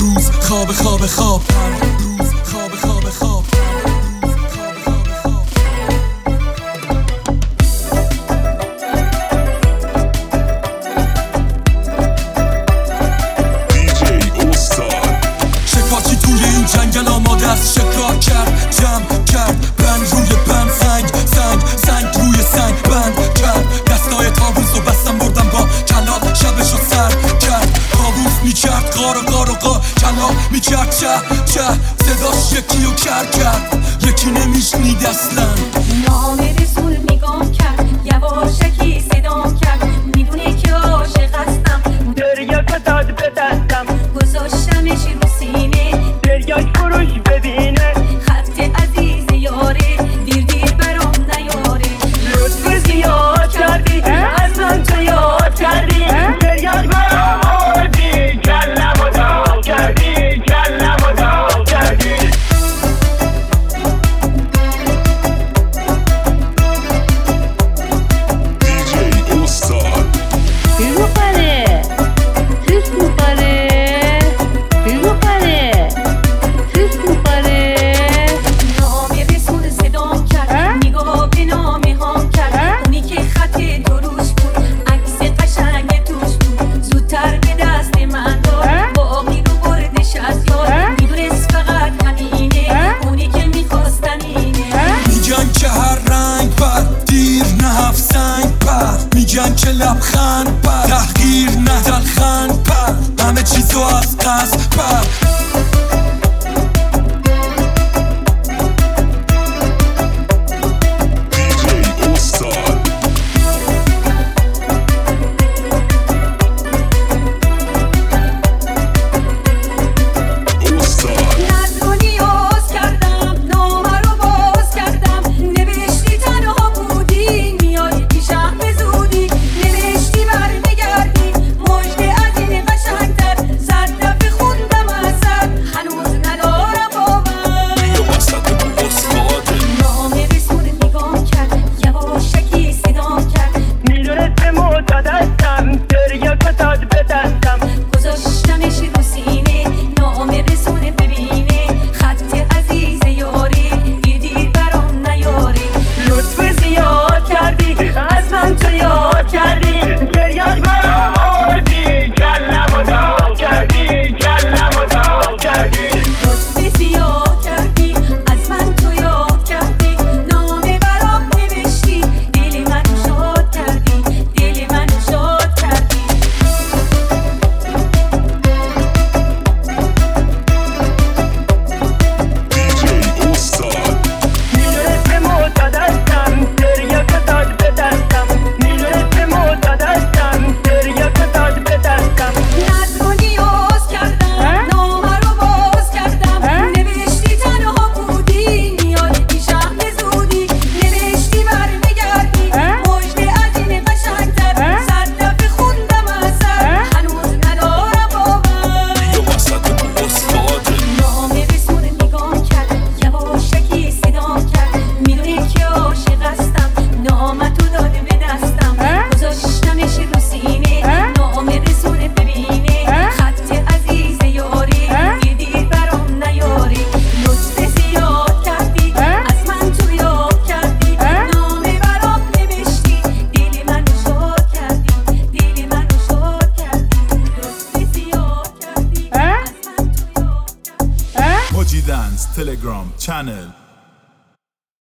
روز خواب خواب خواب، هر روز خواب خواب خواب. شکارچی توی این جنگل آماده است شکار کرد، جمع کرد بند روی بند، سنگ سنگ سنگ روی سنگ بند کرد. دستای طاووس رو بستم بردم با کلاغ، شبشو سر کرد. طاووس میکرد قار و قار و قار، کلاغ میکرد چه چه، صداش یکی رو کرد یکی نمیشنید اصلا. نام رسول نگام کرد، یواشکی صدام کرد، میدونه که عاشق هستم. دریا کتاد به دستم، گذاشتمش رو سینه، دریاش فروش ببینه. خط عزیز یاره، دیر دیر برام نیاره. لطف زیاد کردی، از من تو یاد کردی. دریاش برام آوردی، کلم و داغ کردی، کلم و داغ کردی. میگن که لبخند بر، تحقیر نه دلخند بر، همه چیزو از قصد بر. Moji Dance Telegram channel.